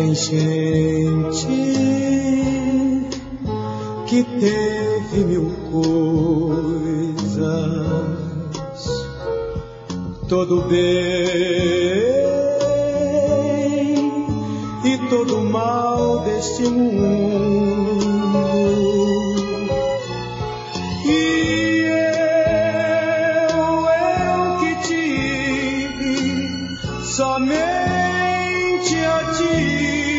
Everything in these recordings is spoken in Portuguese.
Tem gente que teve mil coisas, todo bem e todo mal deste mundo, e eu que tive somente a ti,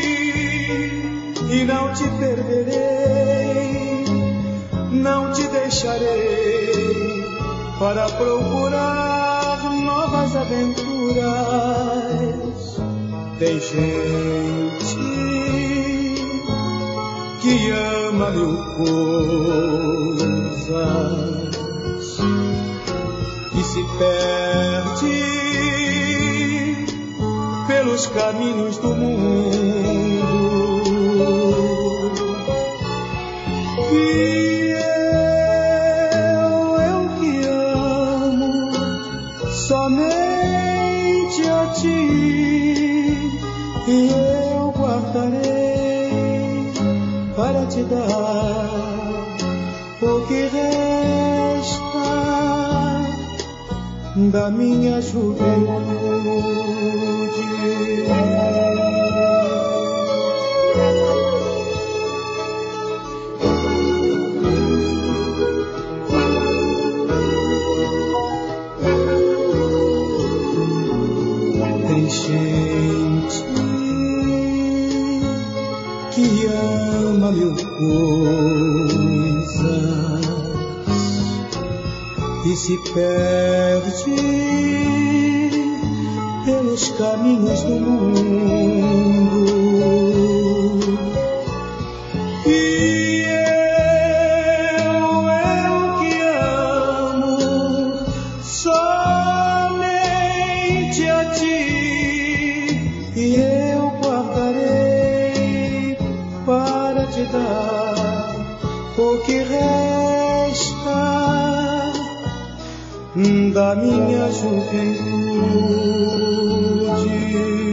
e não te perderei, não te deixarei para procurar novas aventuras. Tem gente que ama mil coisas e se perde pelos caminhos do mundo. E eu que amo somente a ti, e eu guardarei para te dar o que resta da minha juventude. Tem gente que ama mil coisas e se perde pelos caminhos do mundo. E eu que amo somente a ti, e eu guardarei para te dar o que resta da minha juventude.